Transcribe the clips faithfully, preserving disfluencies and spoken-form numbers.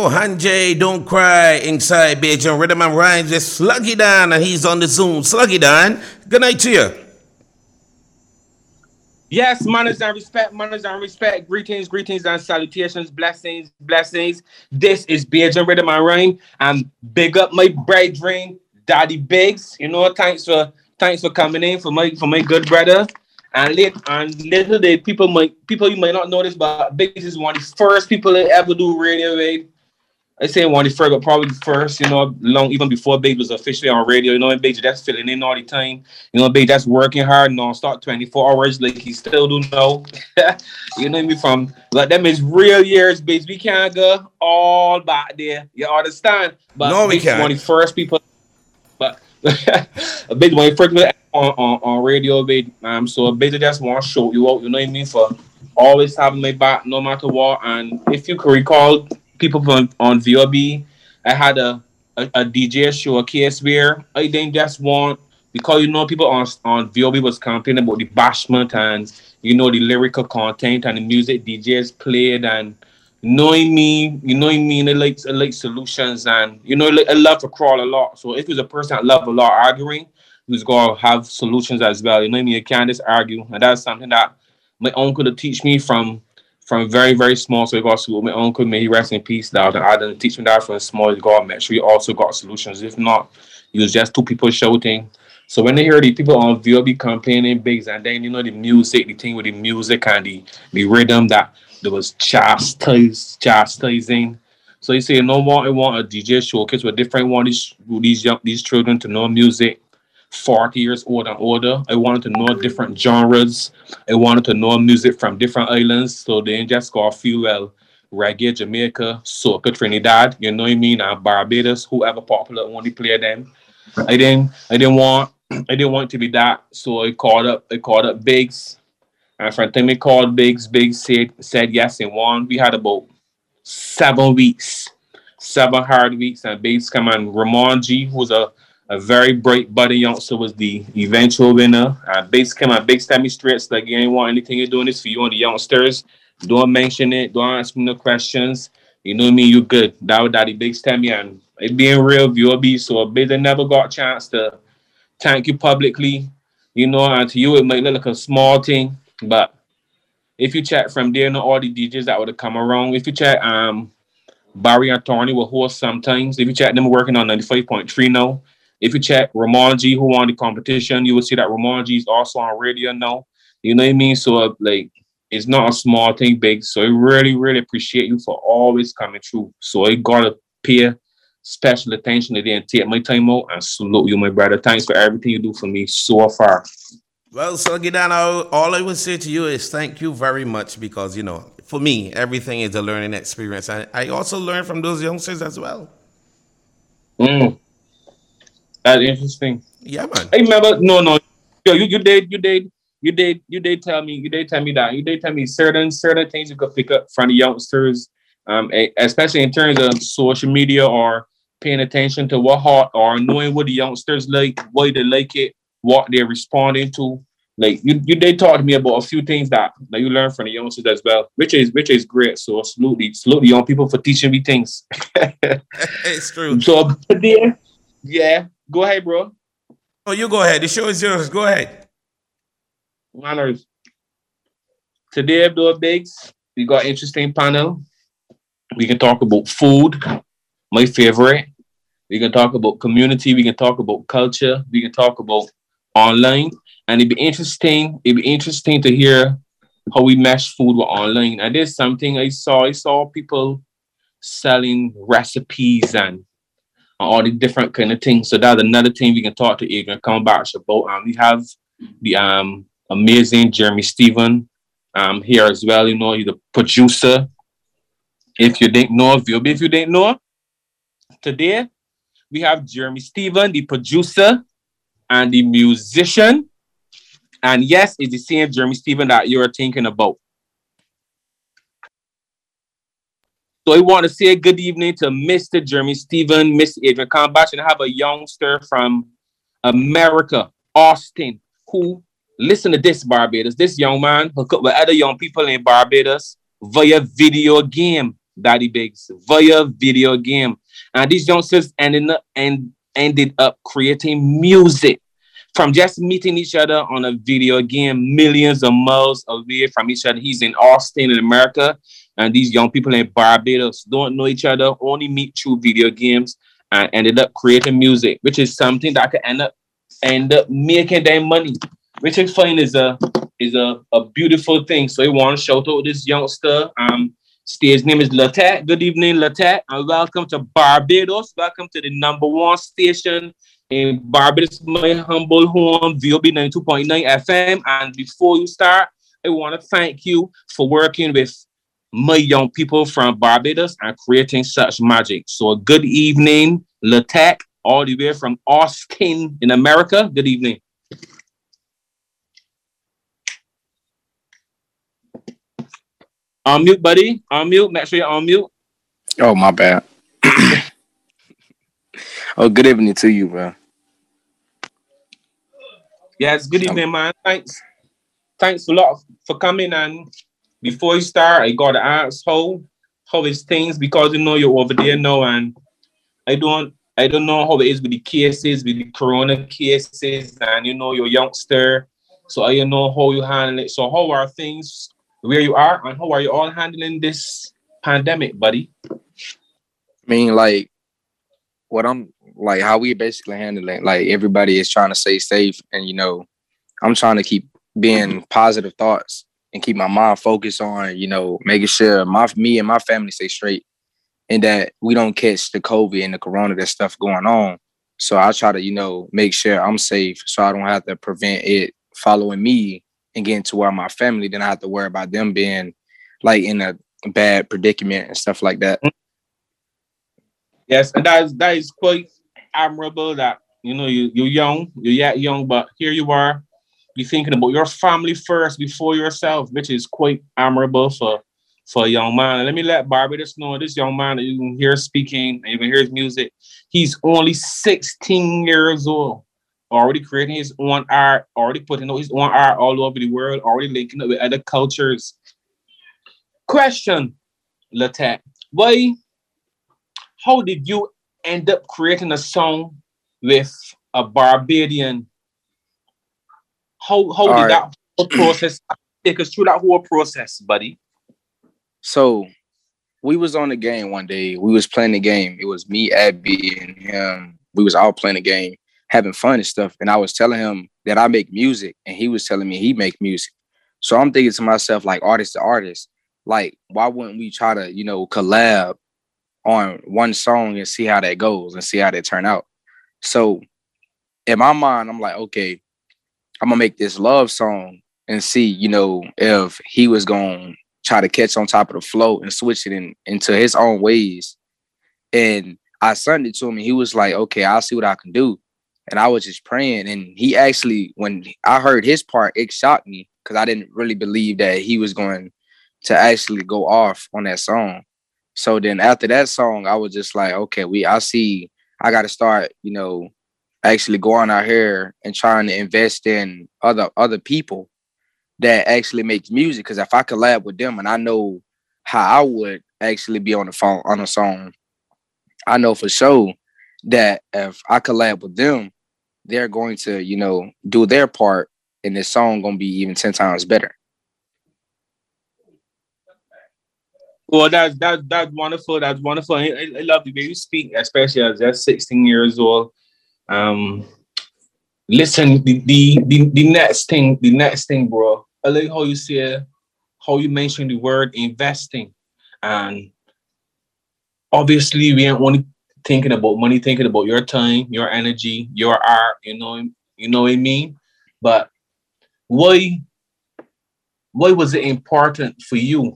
Hanjay, don't cry inside Beijing Rhythm and Rhymes. It's Sluggy Dan, and he's on the Zoom. Sluggy Dan, good night to you. Yes, manners and respect, manners and respect. Greetings, greetings and salutations, blessings, blessings. This is Beijing Rhythm and Rhyme, and big up my brethren, Daddy Biggs. You know, thanks for thanks for coming in for my for my good brother. And late and little day, people might people you might not know this, but Biggs is one of the first people that ever do radio. Right? I say one of the first, but probably first, you know, long even before Biggs was officially on radio. You know, and Biggs that's filling in all the time. You know, Biggs that's working hard non-stop twenty-four hours like he still do now. You know me from like them is real years, Biggs. We can't go all back there. You understand? But no, we Biggs can't. One of the first people, but Biggs one of the first people on, on, on radio, Biggs. Um, so Biggs just want to show you out. You know what I mean? For always having my back, no matter what. And if you can recall, people on, on V O B, I had a, a, a D J showcase where I didn't just want, because you know people on on V O B was complaining about the bashment and you know the lyrical content and the music D Js played, and knowing me, you know what I mean, I like, I like solutions, and you know I love to crawl a lot. So if there's a person that love a lot arguing, who's going to have solutions as well, you know what I mean, you can't just argue. And that's something that my uncle to teach me from From very, very small, so he got school. My uncle, may he rest in peace, that I didn't teach me that from small. He got make sure he also got solutions. If not, it was just two people shouting. So when they hear the people on V O B complaining, Biggs, and then you know the music, the thing with the music and the, the rhythm that there was chastise, chastising. So you say, you know what? I want a D J showcase with different one these these young these children to know music. forty years old and older. I wanted to know different genres. I wanted to know music from different islands. So they ain't just got feel well, reggae, Jamaica, soca, Trinidad, you know what I mean, and Barbados, whoever popular only play them. I didn't I didn't want I didn't want it to be that. So I called up I called up Biggs. And from the time I called Biggs, Biggs said said yes and won. We had about seven weeks. Seven hard weeks, and Biggs come on. Ramon G, who's a A very bright budding youngster, was the eventual winner. Uh, Biggs came out, Biggs tell me straight, so like, you ain't want anything you're doing this for you and the youngsters. Don't mention it. Don't ask me no questions. You know me, you good. That was Daddy Biggs tell me, and it being real, V O B, so Biggs never got a chance to thank you publicly. You know, and to you, it might look like a small thing, but if you check from there, you know, all the D Js that would have come around. If you check, um, Barry and Tony will host sometimes. If you check them working on ninety-five point three now. If you check Ramon G, who won the competition, you will see that Ramon G is also on radio now. You know what I mean? So, like, it's not a small thing, Big. So, I really, really appreciate you for always coming through. So, I got to pay special attention today and take my time out and salute you, my brother. Thanks for everything you do for me so far. Well, Sluggy Dan, all I would say to you is thank you very much because, you know, for me, everything is a learning experience. I, I also learn from those youngsters as well. Mm. That's interesting. Yeah, man. I remember, no, no, yo, you, you did, you did, you did, you did tell me, you did tell me that, you did tell me certain, certain things you could pick up from the youngsters, um, especially in terms of social media or paying attention to what hot or knowing what the youngsters like, why they like it, what they're responding to. Like you, you did talk to me about a few things that, that you learned from the youngsters as well, which is which is great. So salute, salute the young people for teaching me things. It's true. So today, yeah. Go ahead, bro. Oh, you go ahead. The show is yours. Go ahead. Manners. Today, Abdul Biggs, we got an interesting panel. We can talk about food, my favorite. We can talk about community. We can talk about culture. We can talk about online. And it'd be interesting. It'd be interesting to hear how we mesh food with online. And there's something I saw. I saw people selling recipes and all the different kind of things. So that's another thing we can talk to Adrian Combach about. Um, we have the um amazing Jeremy Stephen um here as well. You know, he's the producer. If you didn't know, if you if you didn't know, today we have Jeremy Stephen, the producer and the musician. And yes, it's the same Jeremy Stephen that you're thinking about. So I want to say good evening to Mister Jeremy Stephen, Mister Adrian Combach, and I have a youngster from America, Austin, who listen to this, Barbados. This young man hook up with other young people in Barbados via video game. Daddy Biggs via video game. And these youngsters ended up and ended up creating music from just meeting each other on a video game, millions of miles away from each other. He's in Austin, in America, and these young people in Barbados don't know each other, only meet through video games, and ended up creating music, which is something that could end up end up making them money, which I find is a is a, a beautiful thing. So I want to shout out this youngster. Um, stage name is Latat. Good evening, Latat, and welcome to Barbados. Welcome to the number one station in Barbados, my humble home, V O B ninety-two point nine F M. And before you start, I want to thank you for working with my young people from Barbados and creating such magic. So good evening, Latat, all the way from Austin in America. Good evening. On mute, buddy. On mute. Make sure you're on mute. Oh, my bad. Oh, good evening to you, bro. Yes, good evening, man. Thanks. Thanks a lot for coming. And before you start, I got to ask how how is things, because you know you're over there now, and I don't I don't know how it is with the cases, with the corona cases, and you know you're a youngster, so I don't know how you handle it. So how are things where you are, and how are you all handling this pandemic, buddy? I mean, like, what I'm like, how we basically handle it. Like, everybody is trying to stay safe, and you know, I'm trying to keep being positive thoughts and keep my mind focused on, you know, making sure my me and my family stay straight, and that we don't catch the COVID and the corona, that stuff going on. So I try to, you know, make sure I'm safe, so I don't have to prevent it following me and getting to where my family, then I have to worry about them being like in a bad predicament and stuff like that. Yes, and that is that is quite admirable that, you know, you, you're young, you're yet young, but here you are, you're thinking about your family first before yourself, which is quite admirable for, for a young man. And let me let Barbados know, this young man that you can hear speaking and you can hear his music, he's only sixteen years old, already creating his own art, already putting out his own art all over the world, already linking up with other cultures. Question, Latat, why, how did you end up creating a song with a Barbadian? How how All did right. that whole process take us through that whole process, buddy? So we was on the game one day. We was playing the game. It was me, Abby, and him. We was all playing the game, having fun and stuff. And I was telling him that I make music, and he was telling me he make music. So I'm thinking to myself, like, artist to artist, like, why wouldn't we try to, you know, collab on one song and see how that goes and see how that turn out? So in my mind, I'm like, okay, I'm gonna make this love song and see, you know, if he was gonna try to catch on top of the flow and switch it in, into his own ways. And I sent it to him, and he was like, okay, I'll see what I can do. And I was just praying. And he actually, when I heard his part, it shocked me because I didn't really believe that he was going to actually go off on that song. So then after that song, I was just like, okay, we I see I got to start, you know, actually going out here and trying to invest in other other people that actually makes music. Because if I collab with them and I know how I would actually be on the phone on a song, I know for sure that if I collab with them, they're going to, you know, do their part, and this song gonna be even ten times better. Well, that's that that's wonderful. That's wonderful. I, I I love the way you speak, especially as just sixteen years old. Um, listen, the, the the the next thing, the next thing, bro. I like how you say, how you mention the word investing, and obviously we ain't only thinking about money, thinking about your time, your energy, your art. You know, you know what I mean. But why why was it important for you?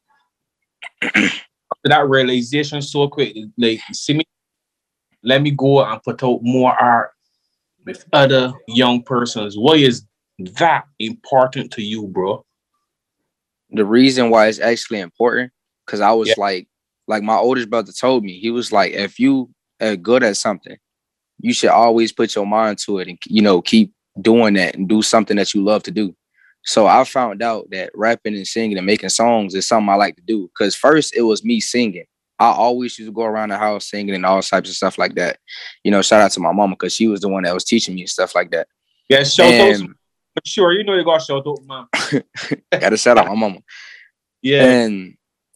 That realization so quick, like, see me, let me go and put out more art with other young persons. Why is that important to you, bro? The reason why it's actually important, because I was Yeah. like, like my oldest brother told me, he was like, if you are good at something, you should always put your mind to it and, you know, keep doing that and do something that you love to do. So I found out that rapping and singing and making songs is something I like to do. Because first it was me singing. I always used to go around the house singing and all types of stuff like that. You know, shout out to my mama because she was the one that was teaching me stuff like that. Yeah, shout out. For sure, you know you got to shout out, man. Gotta shout out my mama. Yeah. And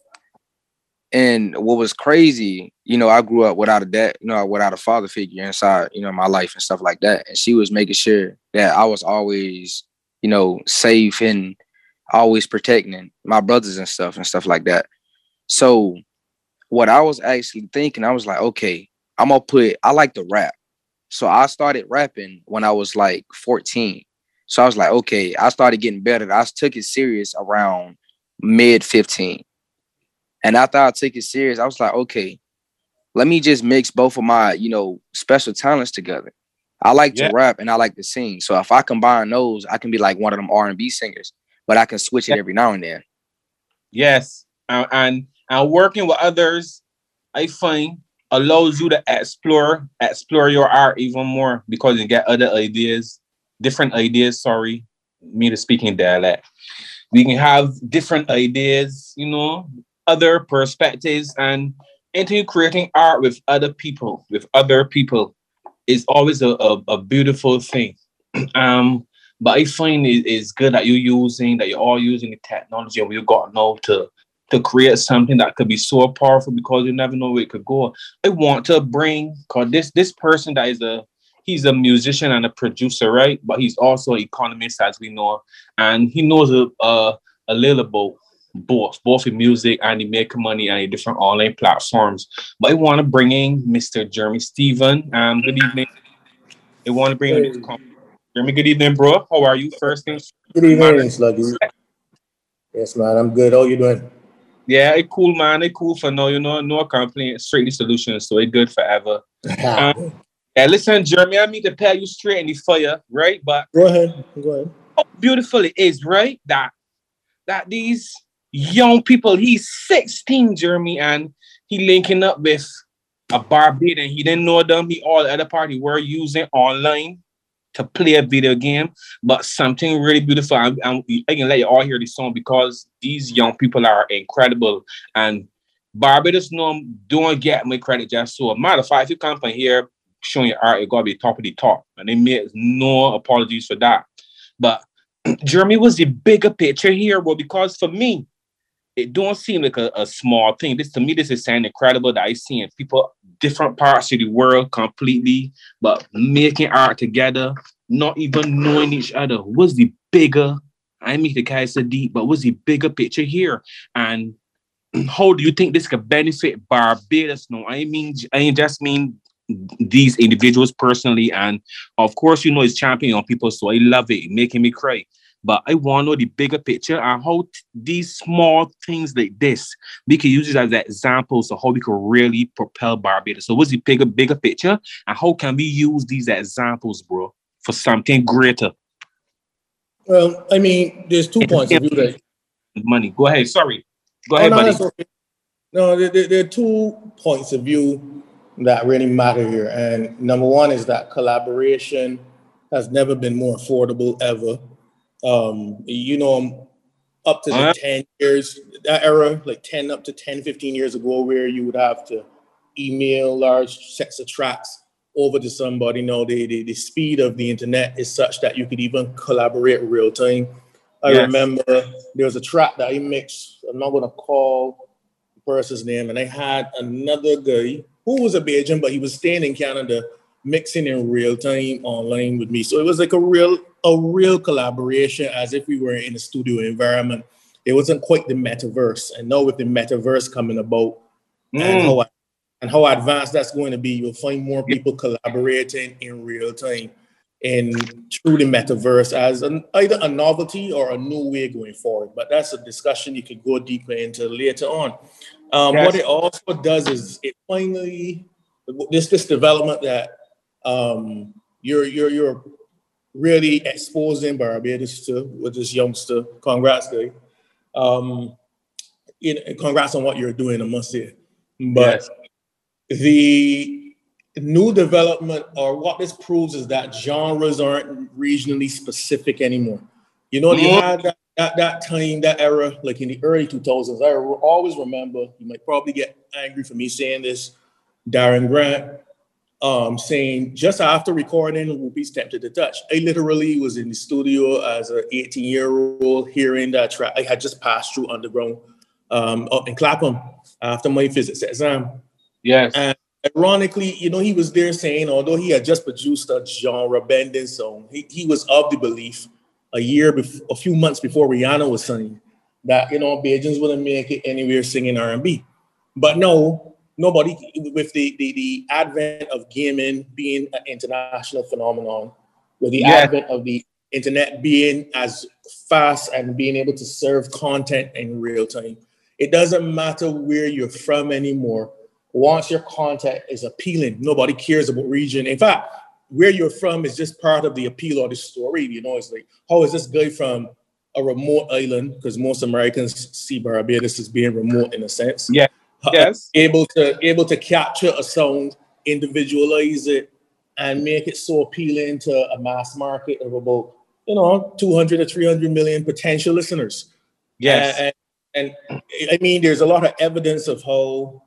and what was crazy, you know, I grew up without a dad, you know, without a father figure inside, you know, my life and stuff like that. And she was making sure that I was always, you know, safe and always protecting my brothers and stuff and stuff like that. So what I was actually thinking, I was like, okay, I'm gonna put, I like to rap. So I started rapping when I was like fourteen. So I was like, okay, I started getting better. I took it serious around mid fifteen. And after I took it serious, I was like, okay, let me just mix both of my, you know, special talents together. I like yeah. to rap and I like to sing. So if I combine those, I can be like one of them R and B singers, but I can switch it yeah. every now and then. Yes. Uh, and and working with others, I find allows you to explore, explore your art even more because you get other ideas, different ideas, sorry, me to speaking dialect. We can have different ideas, you know, other perspectives, and into creating art with other people, with other people is always a, a, a beautiful thing. um, but I find it is good that you're using, that you're all using the technology and we got now to to create something that could be so powerful because you never know where it could go. I want to bring, because this this person that is a, he's a musician and a producer, right? But he's also an economist, as we know. And he knows a, a, a little about both, both in music and he make money and different online platforms. But I want to bring in Mister Jeremy Stephen. Um, good evening. I want to bring hey. in Jeremy, good evening, bro. How are you? First things. Good evening, Sluggy. Yes, man, I'm good. How you doing? Yeah, it cool, man. It cool for now, you know, no complaint, straight solutions, so it good forever. um, yeah, listen, Jeremy, I mean to pair you straight in the fire, right? But go ahead, go ahead. How beautiful it is, right? That that these young people, he's sixteen, Jeremy, and he linking up with a Barbadian. He didn't know them. He all the other party were using online to play a video game, but something really beautiful. And I can let you all hear the song because these young people are incredible. And Barbados know don't get my credit just so. Matter of fact, if you come from here showing your art, it gotta be top of the top. And they made no apologies for that. But Jeremy was the bigger picture here, well, because for me, it don't seem like a, a small thing. This to me, this is something incredible that I see in people, different parts of the world completely, but making art together, not even knowing each other. What's the bigger, I mean the guys so deep, but what's the bigger picture here? And how do you think this could benefit Barbados? No, I mean, I just mean these individuals personally. And of course, you know, it's champion on people, so I love it, making me cry. But I want to know the bigger picture and how t- these small things like this, we can use it as examples of how we can really propel Barbados. So what's the bigger, bigger picture? And how can we use these examples, bro, for something greater? Well, I mean, there's two points of view there. Money. Go ahead. Sorry. Go ahead, oh, no, buddy. Okay. No, there, there, there are two points of view that really matter here. And number one is that collaboration has never been more affordable ever. Um, you know, up to the ten years, that era, like ten up to ten, fifteen years ago, where you would have to email large sets of tracks over to somebody. No, the, the, the speed of the internet is such that you could even collaborate real time. I yes. remember there was a track that I mixed. I'm not going to call the person's name. And I had another guy who was a Bajan, but he was staying in Canada, mixing in real time online with me. So it was like a real, a real collaboration as if we were in a studio environment. It wasn't quite the metaverse. And now with the metaverse coming about mm. and how and how advanced that's going to be, you'll find more people collaborating in real time and through the metaverse as an, either a novelty or a new way going forward. But that's a discussion you could go deeper into later on. Um, yes. What it also does is it finally, this this development that um, you're you're you're really exposing Barbados to with this youngster. Congrats, guy. Um, you know, congrats on what you're doing, I must say. But yes. the new development, or what this proves, is that genres aren't regionally specific anymore. You know, you Mm. had that, that that time, that era, like in the early two thousands. I re- always remember. You might probably get angry for me saying this. Darren Grant, um, saying just after recording Whoopi's Tempted to Touch, I literally was in the studio as an eighteen year old hearing that track. I had just passed through Underground um, up in Clapham after my physics exam. Yes. And ironically, you know, he was there saying, although he had just produced a genre bending song, he, he was of the belief a year, bef- a few months before Rihanna was signed, that, you know, Bajans wouldn't make it anywhere singing R and B. But no, nobody, with the, the, the advent of gaming being an international phenomenon, with the Yeah. advent of the internet being as fast and being able to serve content in real time, it doesn't matter where you're from anymore. Once your content is appealing, nobody cares about region. In fact, where you're from is just part of the appeal or the story. You know, it's like, how is this guy from a remote island? Because most Americans see Barbados as being remote in a sense. Yeah. Uh, Yes. able to able to capture a sound, individualize it, and make it so appealing to a mass market of about, you know, two hundred to three hundred million potential listeners. Yes. And, and, and I mean, there's a lot of evidence of how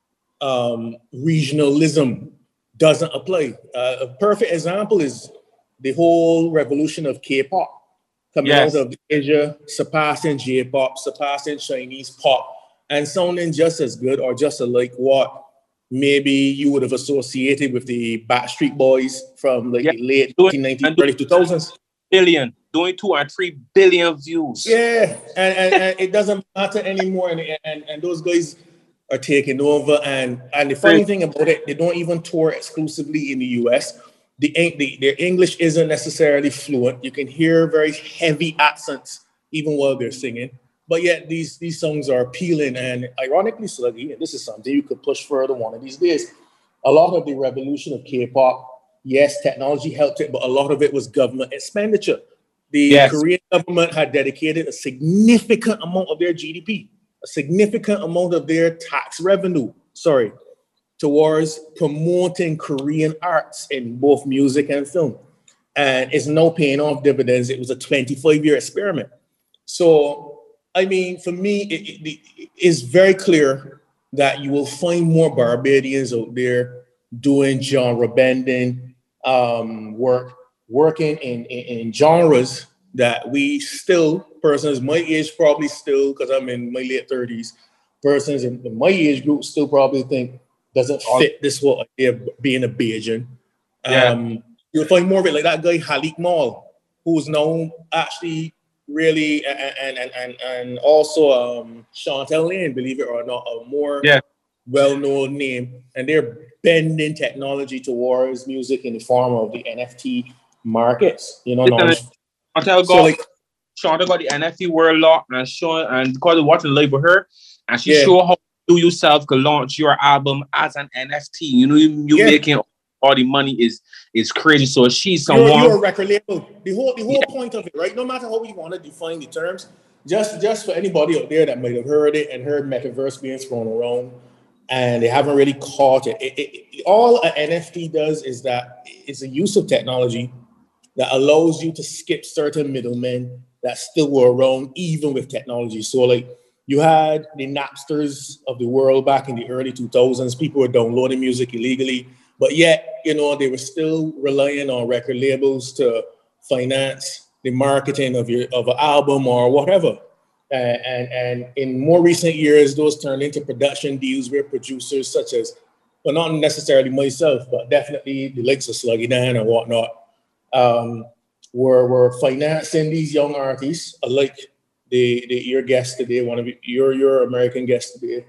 um, regionalism doesn't apply. Uh, a perfect example is the whole revolution of K-pop coming Yes. out of Asia, surpassing J-pop, surpassing Chinese pop, and sounding just as good or just like what maybe you would have associated with the Backstreet Boys from like Yeah. the late Doing- nineteen nineties, and do- early two thousands. Billion, doing two or three billion views. Yeah, and, and, and it doesn't matter anymore, and, and and those guys are taking over. And and the funny thing about it, they don't even tour exclusively in the U S. The, the their English isn't necessarily fluent. You can hear very heavy accents even while they're singing. But yet these these songs are appealing and ironically, Sluggy, and this is something you could push further one of these days. A lot of the revolution of K-pop, yes, technology helped it, but a lot of it was government expenditure. The Yes. Korean government had dedicated a significant amount of their G D P, a significant amount of their tax revenue, sorry, towards promoting Korean arts in both music and film. And it's now paying off dividends. It was a twenty-five year experiment. So, I mean, for me, it, it, it's very clear that you will find more Barbadians out there doing genre bending um, work, working in, in, in genres that we still, persons my age probably still, because I'm in my late thirties, persons in, in my age group still probably think doesn't fit this whole idea of being a Bajan. Yeah. Um, you'll find more of it like that guy Halik Maul, who's known actually really, and and and and also um, Chantel Lane, believe it or not, a more Yeah. well-known name, and they're bending technology towards music in the form of the N F T markets. You know, non- I tell so God, like, Shonda got the N F T world law and showing and because of watching live with her, and she Yeah. show how you yourself could launch your album as an N F T. You know, you, you Yeah. making all the money is is crazy. So she's you're, someone. you're a record label. The whole the whole point of it, right? No matter how we want to define the terms, just just for anybody out there that might have heard it and heard metaverse being thrown around, and they haven't really caught it. It, it, it all an N F T does is that it's a use of technology that allows you to skip certain middlemen that still were around even with technology. So like you had the Napsters of the world back in the early two thousands. People were downloading music illegally, but yet, you know, they were still relying on record labels to finance the marketing of your of an album or whatever. Uh, and and in more recent years, those turned into production deals where producers such as, well, not necessarily myself, but definitely the likes of Sluggy Dan and whatnot, um, were were financing these young artists, like the the your guest today, one of your your American guest today,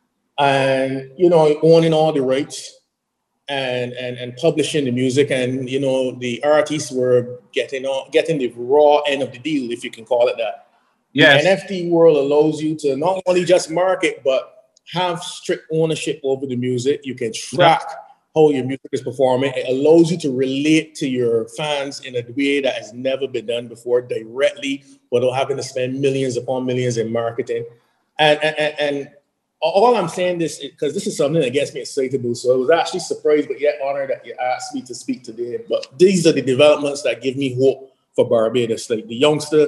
and you know, owning all the rights and and and publishing the music, and you know, the artists were getting on getting the raw end of the deal, if you can call it that. Yes. The N F T world allows you to not only just market, but have strict ownership over the music. You can track how your music is performing. It allows you to relate to your fans in a way that has never been done before directly, without having to spend millions upon millions in marketing. And and, and, and all I'm saying this because this is something that gets me excited. So I was actually surprised, but yet honored that you asked me to speak today. But these are the developments that give me hope for Barbados. Like the youngster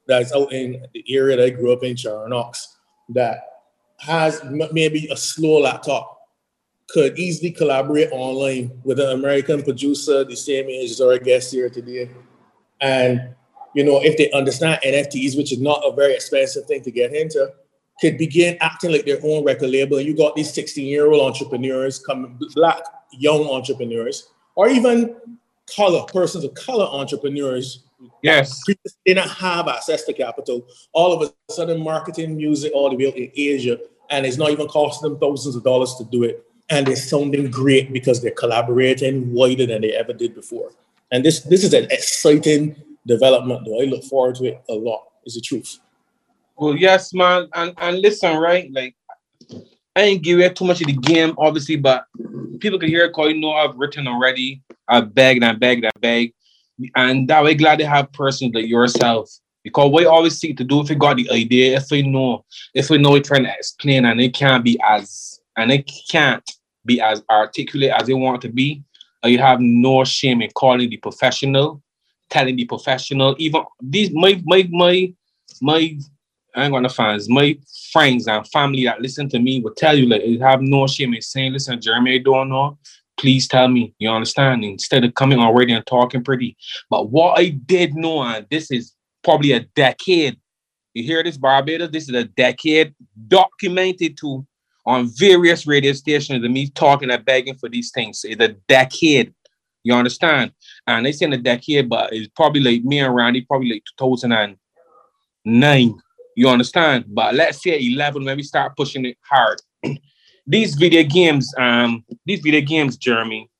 that's out in the area that I grew up in, Charing Ox, that has m- maybe a slow laptop could easily collaborate online with an American producer the same age as our guest here today. And, you know, if they understand N F Ts, which is not a very expensive thing to get into, could begin acting like their own record label. You got these sixteen-year-old entrepreneurs, coming, black young entrepreneurs, or even color, persons of color entrepreneurs. Yes. They didn't have access to capital. All of a sudden, marketing music all the way out in Asia, and it's not even costing them thousands of dollars to do it. And they're sounding great because they're collaborating wider than they ever did before. And this this is an exciting development, though. I look forward to it a lot, is the truth. Well, yes, man. And and listen, right? Like, I ain't give you too much of the game, obviously, but people can hear it because you know I've written already. I begged and begged and begged. And that way glad to have persons like yourself. Because what I always seek to do if you got the idea, if we know, if we know we're trying to explain and it can't be as and it can't be as articulate as they want to be, or you have no shame in calling the professional, telling the professional, even these my my my my I ain't gonna fans, my friends and family that listen to me will tell you like you have no shame in saying, listen, Jeremy, I don't know. Please tell me, you understand? Instead of coming already and talking pretty. But what I did know, and this is probably a decade. You hear this, Barbados? This is a decade documented to on various radio stations of me talking and begging for these things. It's a decade. You understand? And they say in a decade, but it's probably like me and Randy, probably like two thousand nine. You understand? But let's say eleven when we start pushing it hard. These video games, um, these video games, Jeremy.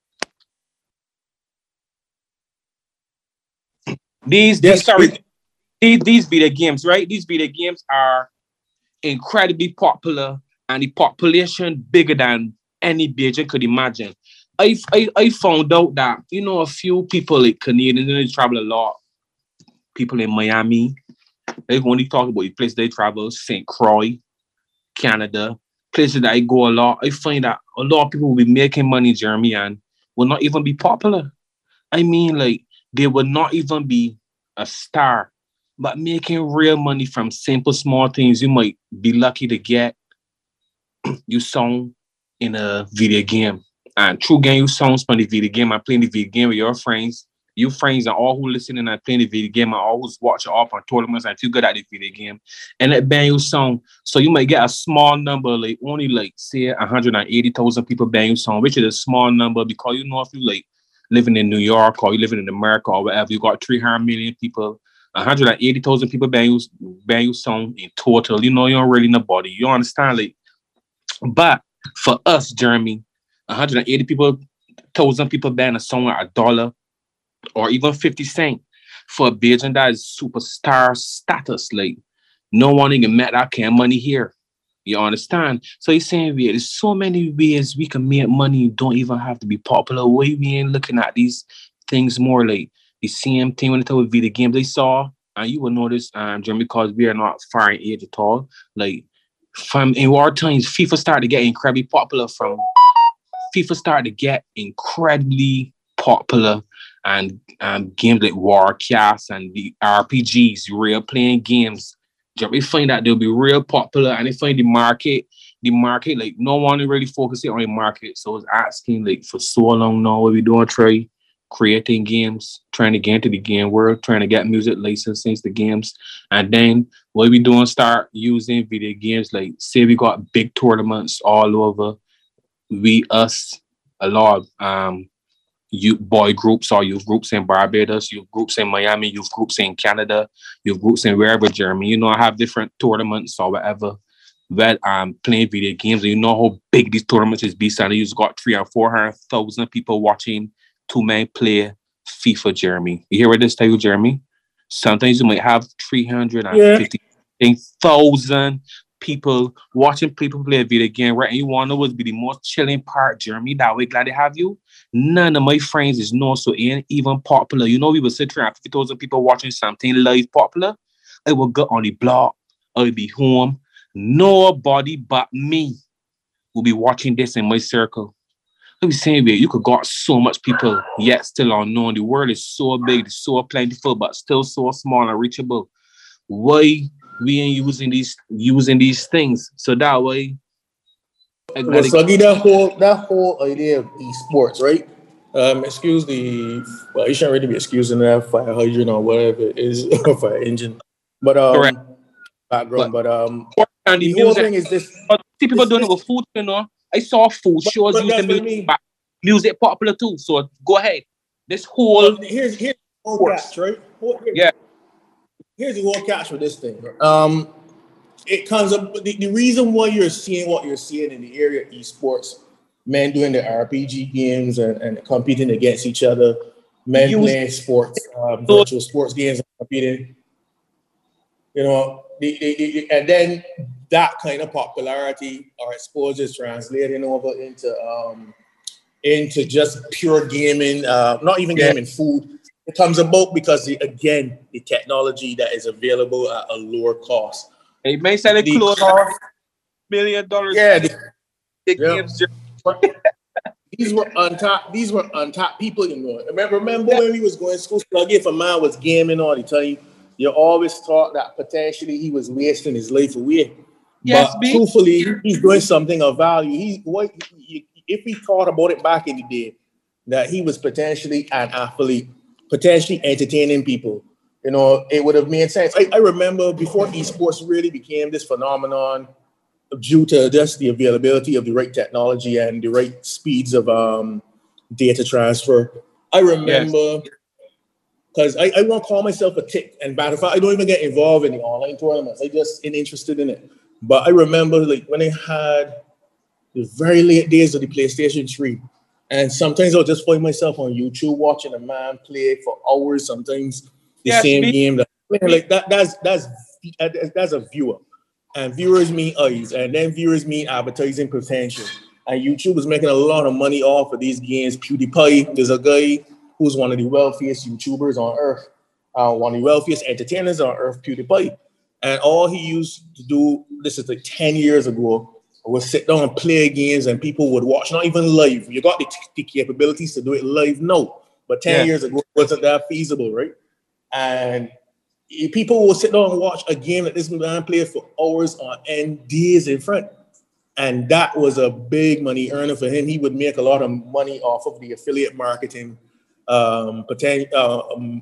These, Yes, these sorry, these, these video games, right? These video games are incredibly popular, and the population bigger than any Beijing could imagine. I, I I found out that you know a few people like Canadians they travel a lot. People in Miami, they only talk about the place they travel, Saint Croix, Canada. Places that I go a lot, I find that a lot of people will be making money, Jeremy, and will not even be popular. I mean, like, they will not even be a star, but making real money from simple, small things you might be lucky to get. You song in a video game. And true game, you songs from the video game. I'm playing the video game with your friends. You friends and all who listening and playing the video game and always watch it off on tournaments and feel good at the video game. And that bang your song. So you might get a small number, like only like say one hundred eighty thousand people bang your song, which is a small number because you know if you like living in New York or you living in America or whatever, you got three hundred million people, one hundred eighty thousand people bang your, bang your song in total. You know, you don't really nobody. You understand? Like, but for us, Jeremy, one hundred eighty people, thousand people bang a song at a dollar. Or even fifty cent for a Beijing that is superstar status. Like, no one even met that kind of money here. You understand? So he's saying we, there's so many ways we can make money. You don't even have to be popular. Why we ain't looking at these things more like the same thing when they talk about video games they saw, and you will notice, um, Jeremy, because we are not far in age at all. Like, from in war times, FIFA started to get incredibly popular from FIFA started to get incredibly popular. And um, games like Warcraft and the R P Gs, real playing games. We find that they'll be real popular, and they find the market, the market, like no one really focusing on the market. So it's asking like for so long now, what we doing, try creating games, trying to get into the game world, trying to get music licensing to games. And then what we doing, start using video games, like say we got big tournaments all over. We, us, a lot of um youth boy groups or youth groups in Barbados, youth groups in Miami, youth groups in Canada, youth groups in wherever, Jeremy. You know, I have different tournaments or whatever that I'm playing video games. And you know how big these tournaments is be. So you've got three or four hundred thousand people watching two men play FIFA, Jeremy. You hear what this tell you, Jeremy? Sometimes you might have three hundred fifty thousand yeah. people watching people play a video game, right? And you want to know what's be the most chilling part, Jeremy? That way glad to have you. None of my friends is not so even popular. You know, we will sit here and fifty thousand people watching something live popular. I will go on the blog. I'll be home. Nobody but me will be watching this in my circle. I'll be saying, you could got so much people yet still unknown. The world is so big, it's so plentiful, but still so small and reachable. why we ain't using these using these things. So that way, I Well, gotta, so again, that whole that whole idea of esports, right? Um, excuse the well, you shouldn't really be excusing that fire hydrant or whatever it is fire engine, but correct. um background. But But um, and the the whole music, thing is this. but see people this, doing it this with food, you know. I saw food but, shows but using that's what I music, mean. but music popular too. So go ahead. This whole But here's here's the whole course. catch, right? Whole- here- Yeah. Here's the whole catch with this thing. Um, it comes up. The, the reason why you're seeing what you're seeing in the area of esports, men doing the R P G games and, and competing against each other, men Use playing sports, um, so virtual sports games and competing. You know, the, the, the, and then that kind of popularity or exposure is translating over into um, into just pure gaming, uh, not even yeah. gaming, food. It comes about because, the, again, the technology that is available at a lower cost. It may sell a The clothes cost, million dollars. yeah, the, The yeah. games. These were untapped. These were untapped people. You know, remember, remember when we was going to school? So if a man was gaming all the time, you always thought that potentially he was wasting his life away. Yes, but B. truthfully, he's doing something of value. He, what, he, if we thought about it back in the day, that he was potentially an athlete, potentially entertaining people, you know, it would have made sense. I, I remember before esports really became this phenomenon, due to just the availability of the right technology and the right speeds of um, data transfer. I remember, because yes. I, I won't call myself a tick and Battlefield. I don't even get involved in the online tournaments. I just ain't interested in it. But I remember like when I had the very late days of the PlayStation three, and sometimes I'll just find myself on YouTube watching a man play for hours, sometimes the yes, same me. game. That, like that, that's, that's, that's a viewer. And viewers mean eyes, and then viewers mean advertising potential. And YouTube is making a lot of money off of these games. PewDiePie, there's a guy who's one of the wealthiest YouTubers on earth, uh, one of the wealthiest entertainers on earth, PewDiePie. And all he used to do, this is like ten years ago, was sit down and play games and people would watch, not even live. You got the, the capabilities to do it live, no. But ten yeah. years ago, it wasn't that feasible, right? And people will sit down and watch a game that this man played for hours on end, days in front. And that was a big money earner for him. He would make a lot of money off of the affiliate marketing, um, poten- uh, um,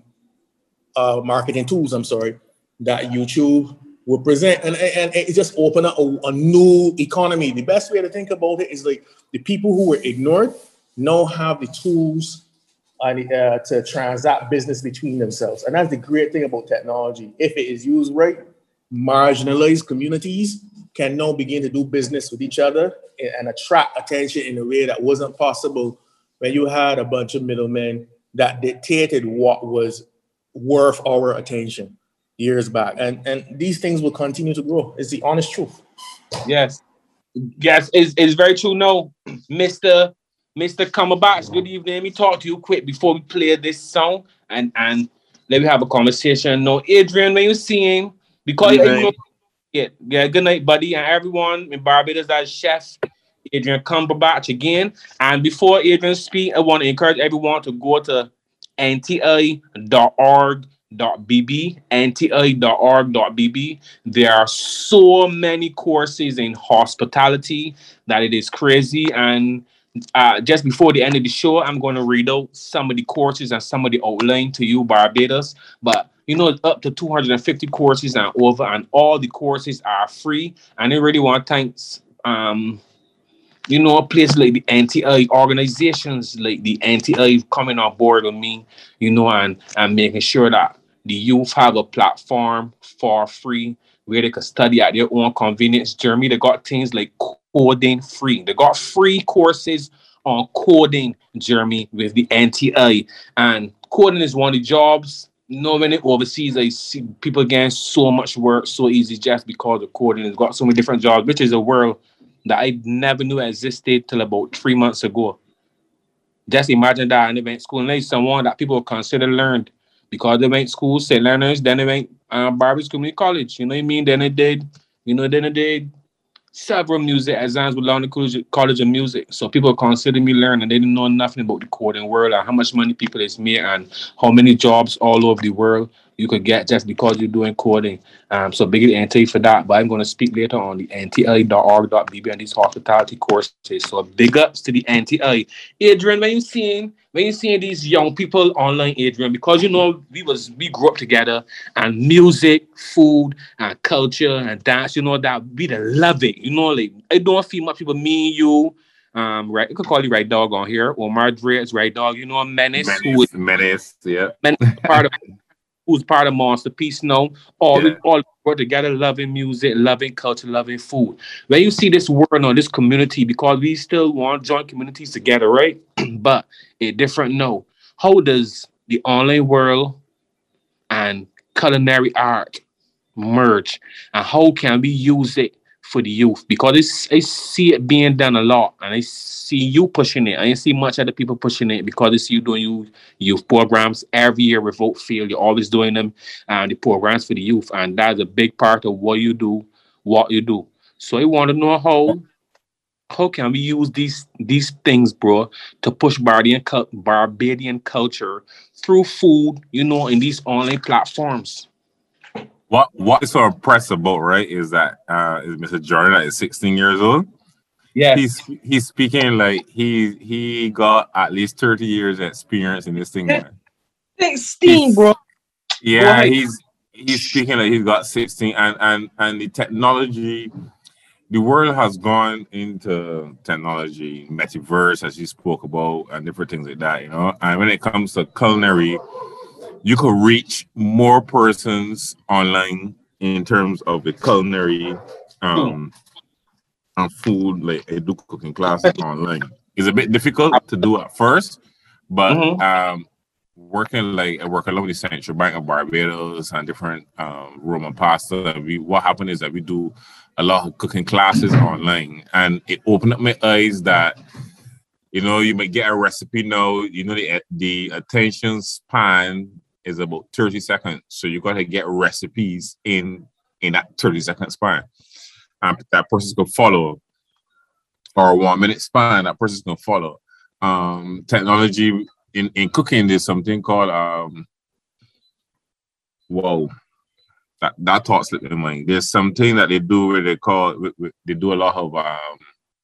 uh, marketing tools, I'm sorry, that YouTube would present. And, and it just opened up a, a new economy. The best way to think about it is like the people who were ignored now have the tools And, uh, to transact business between themselves. And that's the great thing about technology. If it is used right, marginalized communities can now begin to do business with each other and attract attention in a way that wasn't possible when you had a bunch of middlemen that dictated what was worth our attention years back. And, and these things will continue to grow. It's the honest truth. Yes. Yes, it's, it's very true. No, Mister Mister Cumberbatch, good evening. Let me talk to you quick before we play this song and, and let me have a conversation. No, Adrian, when you see him, because you know, yeah, yeah, good night, buddy, and everyone in Barbados, that's Chef Adrian Cumberbatch again. And before Adrian speak, I want to encourage everyone to go to N T I dot org dot b b, N T I dot org dot b b. There are so many courses in hospitality that it is crazy. And Uh, just before the end of the show, I'm going to read out some of the courses and some of the outline to you, Barbados. But, you know, it's up to two hundred fifty courses and over, and all the courses are free. And I really want to thank, um, you know, places like the N T I, organizations like the N T I coming on board with me, you know, and, and making sure that the youth have a platform for free where they can study at their own convenience. Jeremy, they got things like coding free. They got free courses on coding, Jeremy, with the N T I. And coding is one of the jobs. You know, when it overseas, I see people getting so much work so easy just because of coding. It's got so many different jobs, which is a world that I never knew existed till about three months ago. Just imagine that, and they went to school, and there's someone that people consider learned because they went to school, say learners, then they went um, Barbados Community College. You know what I mean? Then they did, you know, then they did several music exams with London College of Music. So people consider me learned, and they didn't know nothing about the coding world and how much money people is made and how many jobs all over the world you could get just because you're doing coding. Um, so big N T for that. But I'm going to speak later on the N T I dot org dot B B and these hospitality courses. So big ups to the N T I. Adrian, when you seeing when you seeing these young people online, Adrian, because you know we was we grew up together and music, food, and culture and dance, you know that we the love it. You know, like I don't feel much people, me, you. Um, right, you could call you Right Dog on here, or Madrid's Right Dog. You know, Menace, Menace, who is Menace, yeah, Menace, part of who's part of Monster Peace. No, all yeah. we all work together, loving music, loving culture, loving food. When you see this world on this community, because we still want to join communities together, right? But a different no. How does the online world and culinary art merge, and how can we use it for the youth? Because it's, I see it being done a lot, and I see you pushing it. I didn't see much other people pushing it because it's you doing you youth programs every year without fail. You're always doing them, and the programs for the youth, and that's a big part of what you do, what you do. So I want to know how how can we use these these things, bro, to push Barbadian Barbadian culture through food, you know, in these online platforms. What what is so impressive about, right, is that uh is Mister Jordan that is sixteen years old. Yeah, he's he's speaking like he he got at least thirty years experience in this thing, man. sixteen, bro. Yeah, he's he's speaking like he's got sixteen, and and and the technology, the world has gone into technology, metaverse, as you spoke about, and different things like that, you know. And when it comes to culinary, you could reach more persons online in terms of the culinary um, and food, like I do cooking classes online. It's a bit difficult to do at first, but mm-hmm. um, working like I work along the Central Bank of Barbados and different um, Roman pasta. We what happened is that we do a lot of cooking classes online, and it opened up my eyes that, you know, you may get a recipe now. You know, the the attention span is about thirty seconds. So you got to get recipes in, in that thirty second span. And that person's going to follow. Or a one minute span, that person's going to follow. Um, technology in, in cooking, there's something called, um, whoa, that, that thought slipped in my mind. There's something that they do where they call, they do a lot of, um,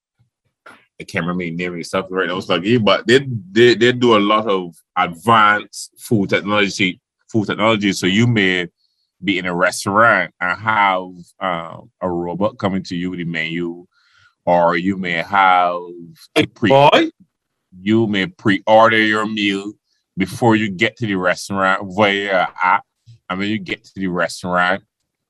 I can't remember the name of stuff right now, it's like, but they, they they do a lot of advanced food technology. Food technology. So you may be in a restaurant and have uh, a robot coming to you with the menu, or you may have a pre. You may pre-order your meal before you get to the restaurant via an app, and when you get to the restaurant,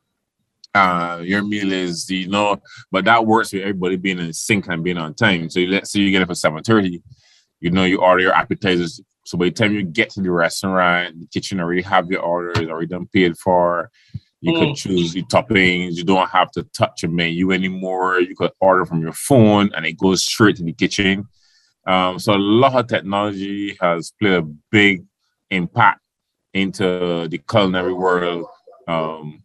Uh, your meal is, you know, but that works with everybody being in sync and being on time. So let's say you get up at seven thirty, you know, you order your appetizers. So by the time you get to the restaurant, the kitchen already have your orders already done paid for. You mm. could choose the toppings. You don't have to touch a menu anymore. You could order from your phone and it goes straight to the kitchen. Um, so a lot of technology has played a big impact into the culinary world. Um,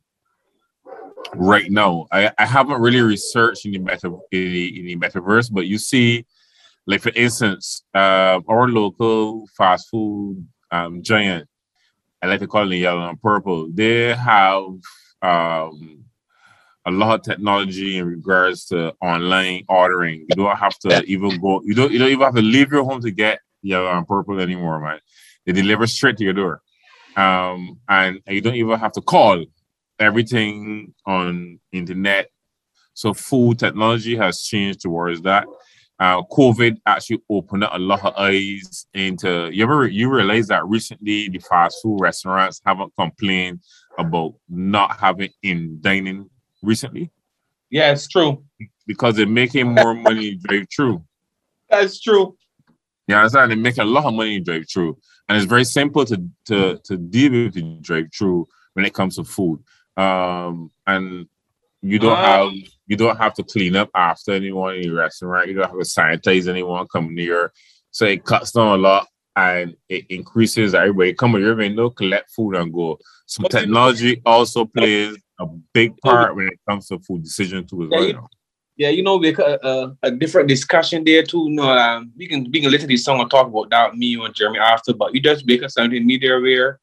Right now, I, I haven't really researched in the meta in the, in the metaverse, but you see, like for instance, uh, our local fast food um, giant, I like to call it Yellow and Purple. They have um, a lot of technology in regards to online ordering. You don't have to even go. You don't. You don't even have to leave your home to get Yellow and Purple anymore, man. They deliver straight to your door, um, and you don't even have to call. Everything on internet. So food technology has changed towards that. Uh, COVID actually opened up a lot of eyes into, you ever, you realize that recently the fast food restaurants haven't complained about not having in dining recently? Yeah, it's true. Because they're making more money drive through. That's true. You understand? They make a lot of money in drive through. And it's very simple to, to, to deal with the drive through when it comes to food. Um, and you don't have you don't have to clean up after anyone in your restaurant. You don't have to sanitize anyone coming near. So it cuts down a lot and it increases everybody coming here, window, collect food and go. So technology also plays a big part when it comes to food decision too as yeah, well. You, yeah, you know, we a, a, a different discussion there too. You know, um, we can we can listen to this song and talk about that, me and Jeremy after, but you just make us something media aware.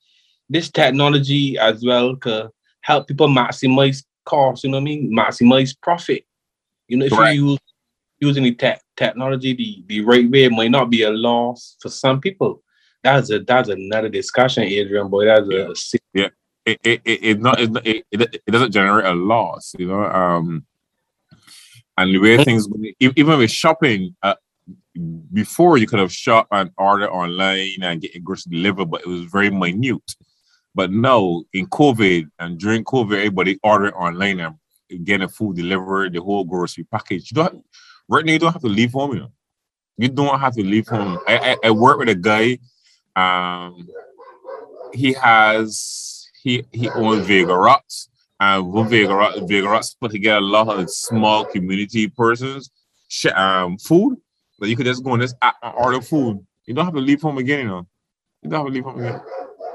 this technology as well could help people maximize cost, you know what I mean? Maximize profit. You know, if right. you use using the te- technology the, the right way, it might not be a loss for some people. That's a that's another discussion, Adrian. Boy, that's yeah. a yeah. It it it, it not it, it it doesn't generate a loss, you know. Um, and the way things, even with shopping, uh, before you could have shop and order online and get it grocery delivered, but it was very minute. But now in COVID and during COVID, everybody ordered online and getting food delivered, the whole grocery package. You don't right now. You don't have to leave home. You know, you don't have to leave home. I I, I work with a guy. Um, he has he he owns Vega Rocks, and with Vega Rocks, Vega Rocks put together a lot of small community persons, um, food. But you could just go on this app and order food. You don't have to leave home again, you know. You don't have to leave home again.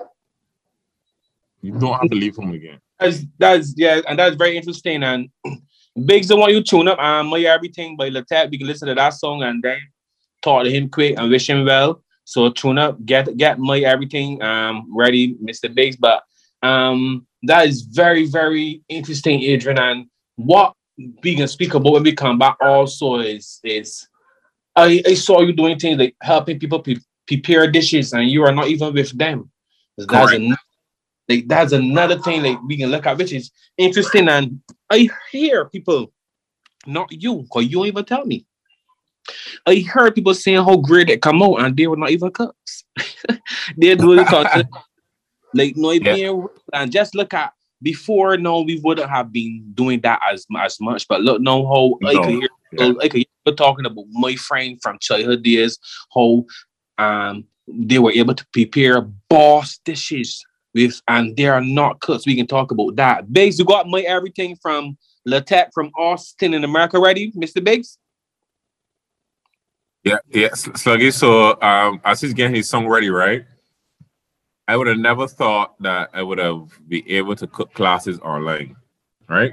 You don't have to leave home again. That's that's yeah, and that's very interesting. And Biggs, the one you tune up, um, My Everything by Latab. You can listen to that song and then talk to him quick and wish him well. So tune up, get get My Everything um ready, Mister Biggs. But um that is very, very interesting, Adrian. And what we can speak about when we come back also is is I, I saw you doing things like helping people pre- prepare dishes, and you are not even with them. That's another, like that's another thing like we can look at, which is interesting. And I hear people, not you, because you don't even tell me. I heard people saying how great they come out, and they were not even cooks. They're doing content like no yeah. being, and just look at before. No, we wouldn't have been doing that as as much. But look now how no. I can hear. Yeah. Like you're talking about my friend from childhood days, how um they were able to prepare boss dishes with, and they are not cooks. We can talk about that. Biggs, you got My Everything from Latek from Austin in America ready, Mister Biggs? Yeah, yeah, Sluggy. So um, as he's getting his song ready, right? I would have never thought that I would have been able to cook classes online, right?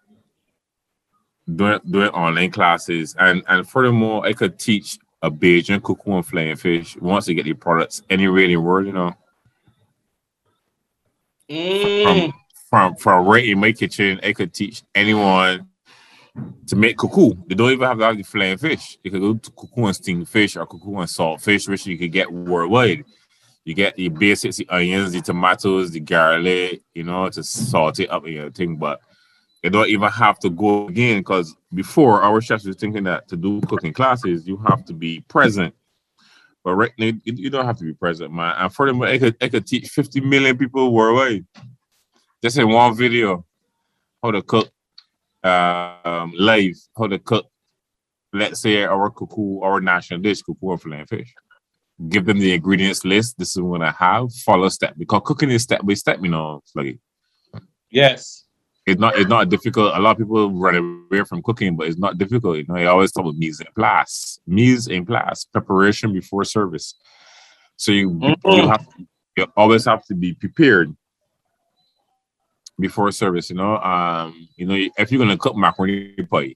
Doing doing online classes, and and furthermore, I could teach a Bajan cuckoo and flying fish once you get the products anywhere in the world, you know. Mm. From from from right in my kitchen, I could teach anyone to make cuckoo. They don't even have to have the flying fish. You could go to cuckoo and steamed fish or cuckoo and salt fish, which you could get worldwide. You get the basics, the onions, the tomatoes, the garlic, you know, to salt it up and everything, but you don't even have to go again, because before our chefs were thinking that to do cooking classes, you have to be present. But right now, you don't have to be present, man. And furthermore, I could, I could teach fifty million people worldwide just in one video how to cook um, live, how to cook, let's say, our cuckoo, our national dish, cuckoo and filet fish. Give them the ingredients list. This is what I have. Follow step, because cooking is step by step, you know. Like, yes. It's not it's not difficult. A lot of people run away from cooking, but it's not difficult. You know, I always talk about mise en place. Mise en place, preparation before service. So you mm-hmm. you have to, you always have to be prepared before service. You know, um, you know, if you're gonna cook macaroni pie,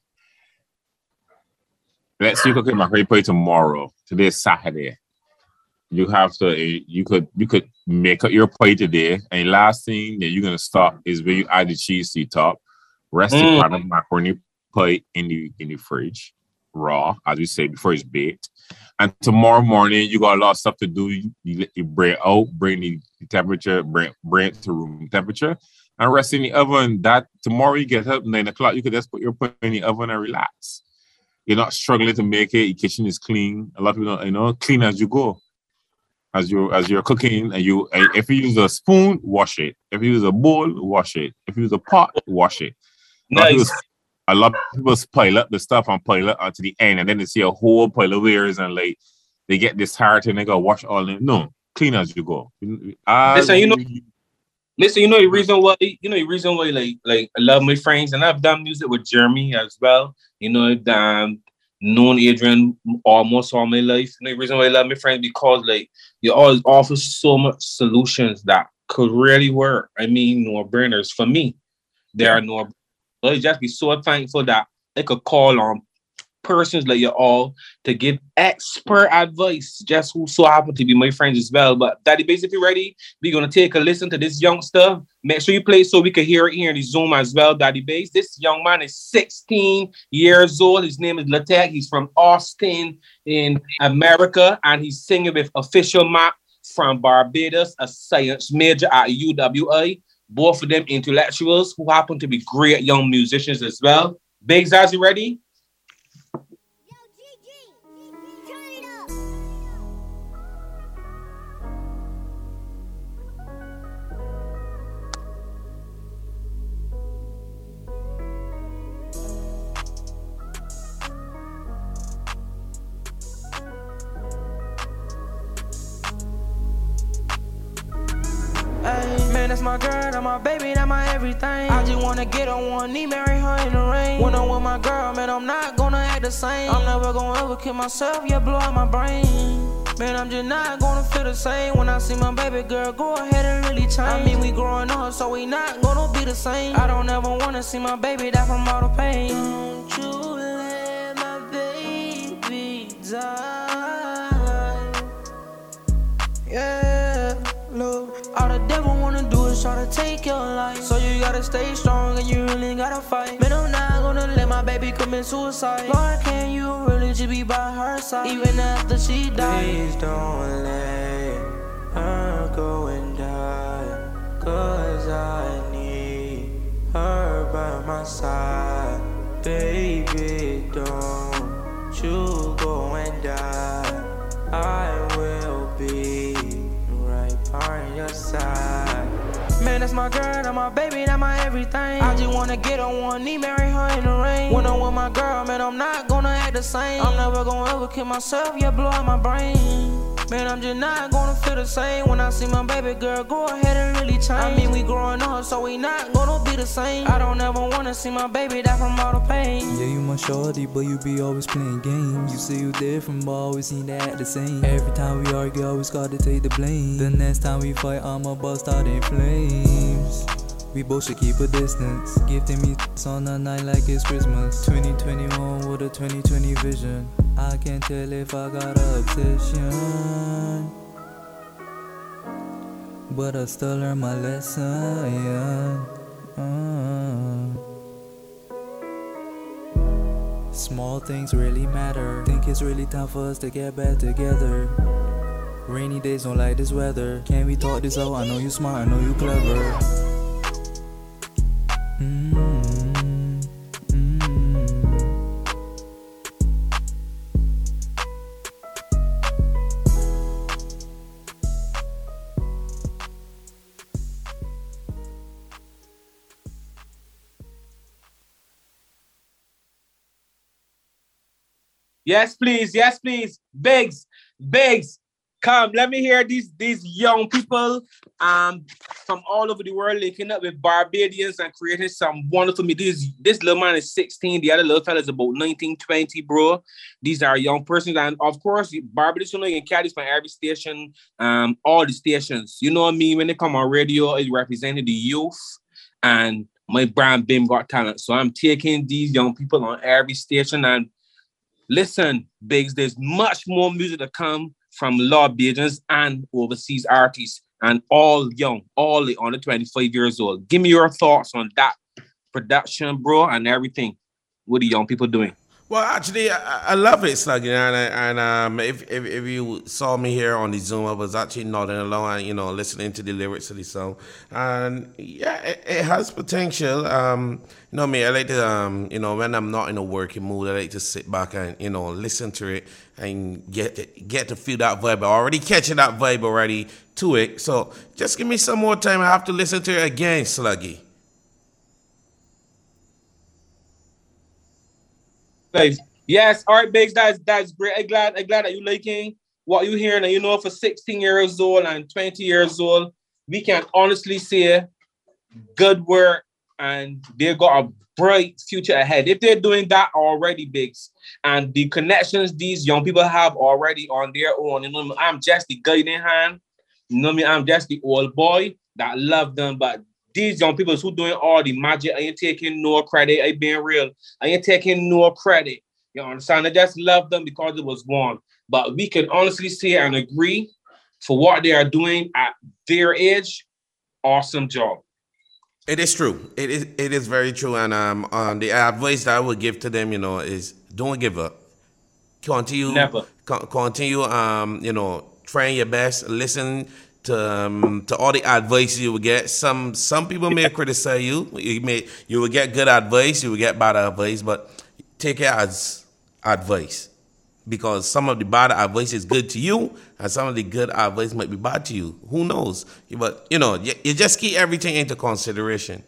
let's say you cook macaroni pie tomorrow. Today is Saturday. You have to, you could, you could make up your pie today, and the last thing that you're gonna stop is when you add the cheese to the top. Rest mm. the pan of macaroni pie in the in the fridge, raw, as we say, before it's baked. And tomorrow morning, you got a lot of stuff to do. You, you, you bring out, bring the temperature, bring bring it to room temperature, and rest in the oven. That tomorrow you get up nine o'clock, you could just put your pie in the oven and relax. You're not struggling to make it. Your kitchen is clean. A lot of people, you know, clean as you go. As you as you're cooking, and you if you use a spoon, wash it. If you use a bowl, wash it. If you use a pot, wash it. Nice. A lot of people pile up the stuff and pile it onto the end, and then they see a whole pile of wares, and like they get disheartened and they go wash all in. No, clean as you go. As listen, you know, listen, you know the reason why you know the reason why like like I love my friends, and I've done music with Jeremy as well. You know, um, known Adrian almost all my life. You know the reason why I love my friends, because like you always offer so much solutions that could really work. I mean, no burners for me. There are no. So I just be so thankful that I could call on persons like you all to give expert advice, just who so happen to be my friends as well. But Daddy Bass, if you're ready, we're gonna take a listen to this young stuff. Make sure you play so we can hear it here in the Zoom as well, Daddy Bass. This young man is sixteen years old. His name is Latek. He's from Austin in America, and he's singing with Official Mac from Barbados, a science major at U W I. Both of them intellectuals who happen to be great young musicians as well. Biggs, are you ready? Man, that's my girl, that's my baby, that's my everything. I just wanna get on one knee, marry her in the rain. When I'm with my girl, man, I'm not gonna act the same. I'm never gonna ever kill myself, yeah, blow out my brain. Man, I'm just not gonna feel the same when I see my baby girl go ahead and really change. I mean, we growing up, so we not gonna be the same. I don't ever wanna see my baby die from all the pain. Don't you let my baby die. Yeah, look. All the devil wanna do is try to take your life. So you gotta stay strong and you really gotta fight. Man, I'm not gonna let my baby commit suicide. Lord, can you really just be by her side even after she dies? Please don't let her go and die, cause I need her by my side. Baby, don't you go and die. I will be on your side. Man, that's my girl, that's my baby, that's my everything. I just wanna get on one knee, marry her in the rain. When I'm with my girl, man, I'm not gonna act the same. I'm never gonna ever kill myself, yeah, blow out my brain. Man, I'm just not gonna feel the same when I see my baby girl go ahead and really change. I mean, we growing up, so we not gonna be the same. I don't ever wanna see my baby die from all the pain. Yeah, you my shorty, but you be always playing games. You say you different, but always seem to act the same. Every time we argue, always gotta take the blame. The next time we fight, I'm about start in flames. We both should keep a distance. Gifting me on the night like it's Christmas. twenty twenty-one with a twenty twenty vision. I can't tell if I got an obsession, but I still learn my lesson, yeah. uh. Small things really matter. Think it's really time for us to get back together. Rainy days don't like this weather. Can we talk this out? I know you smart, I know you clever. Mm-hmm. Yes, please. Yes, please. Biggs, Biggs, come. Let me hear these these young people um from all over the world linking up with Barbadians and creating some wonderful music. This, this little man is sixteen. The other little fella is about nineteen, twenty, bro. These are young persons. And of course, Barbados, you know, you can carry this from every station, um, all the stations. You know what I mean? When they come on radio, it representing the youth. And my brand, Bim Got Talent. So I'm taking these young people on every station. And listen, Biggs, there's much more music to come from Lord Bajans and overseas artists, and all young, all under twenty-five years old. Give me your thoughts on that production, bro, and everything. What are young people doing? Well, actually, I, I love it, Sluggy. And, and um, if, if if you saw me here on the Zoom, I was actually nodding along and, you know, listening to the lyrics of the song. And yeah, it, it has potential. Um, you know me, I like to, um, you know, when I'm not in a working mood, I like to sit back and, you know, listen to it and get get to feel that vibe. I already catching that vibe already to it. So just give me some more time. I have to listen to it again, Sluggy. Yes, all right, Biggs, that's that's great. I'm glad, I'm glad that you're liking what you're hearing. And you know, for sixteen years old and twenty years old, we can honestly say good work, and they've got a bright future ahead. If they're doing that already, Biggs, and the connections these young people have already on their own, you know, I'm just the guiding hand. You know me, I'm just the old boy that love them, but these young people who doing all the magic, I ain't taking no credit. I being real. I ain't taking no credit. You understand? I just love them because it was one. But we can honestly say and agree for what they are doing at their age, awesome job. It is true. It is it is very true. And um, um the advice that I would give to them, you know, is don't give up. Continue, Never. co- continue. Um, you know, trying your best. Listen to um, to all the advice you will get. Some some people may criticize you. You may you will get good advice. You will get bad advice, but take it as advice, because some of the bad advice is good to you, and some of the good advice might be bad to you. Who knows? But you know, you, you just keep everything into consideration.